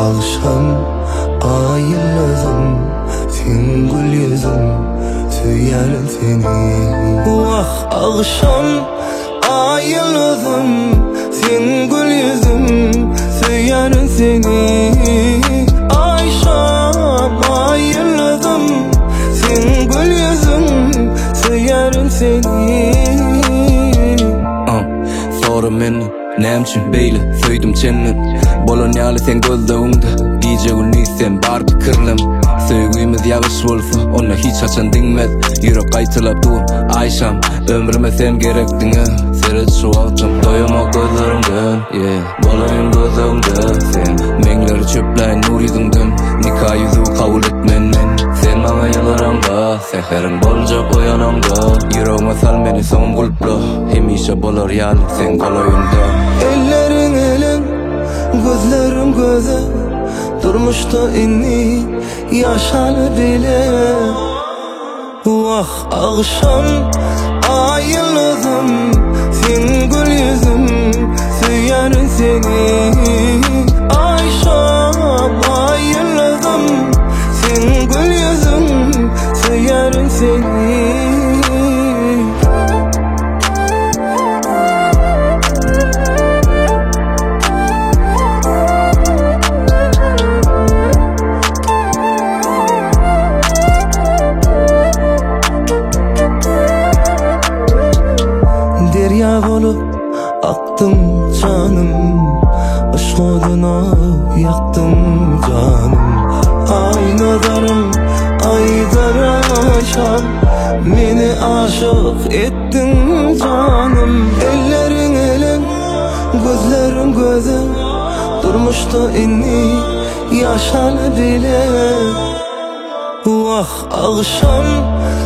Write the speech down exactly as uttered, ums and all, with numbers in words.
akşam ay yıldızım, sen gül yüzüm, söyler seni. Vah akşam ay yıldızım, sen gül yüzüm, söyler seni. Akşam ay yıldızım, sen gül yüzüm, söyler seni. Sorum meni nämçin beýle söýdüm çennem. Bolan ýaly sen gözleginde, gije güni sen bar pikirlem. Söýgümiz ýagyş bolsa, ona hiç açan diňmez. Ýürek gaýtylap dur, Aýşam, ömrüme sen gerekdiňe. Seret şu wagtym doýamak gözlerimden, yeah. Bolan gözleginde sen, meňleri çöpläýin nur ýüzüňden. Nikah ýüzü kabul etmen men, sen maňa ýylaranda, seherim boljak oýanamda. Ýüregime sal meni soňum gulpla, hemişe bolar ýaly sen galaýynda. Ellerin elin, gözlerim göze, durmuşda inni yaşalı bile. Vah akşam ay yıldızım, sen gül yüzüm, söyler seni. Akşam ay yıldızım, sen gül yüzüm, söyler seni. Derya bolup aktım canım, aşk oduna yaktım canım. Ay nazarım, ay daraşam, beni aşık ettin canım. Ellerin elin, gözlerin göze, durmuşta inni yaşalı bile. Vah akşam